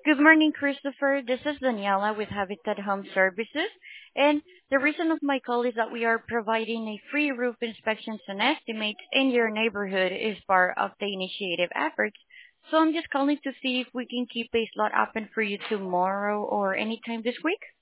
Good morning, Christopher. This is Daniela with Habitat Home Services. And the reason of my call is that we are providing a free roof inspections and estimates in your neighborhood as part of the initiative efforts. So I'm just calling to see if we can keep a slot open for you tomorrow or anytime this week.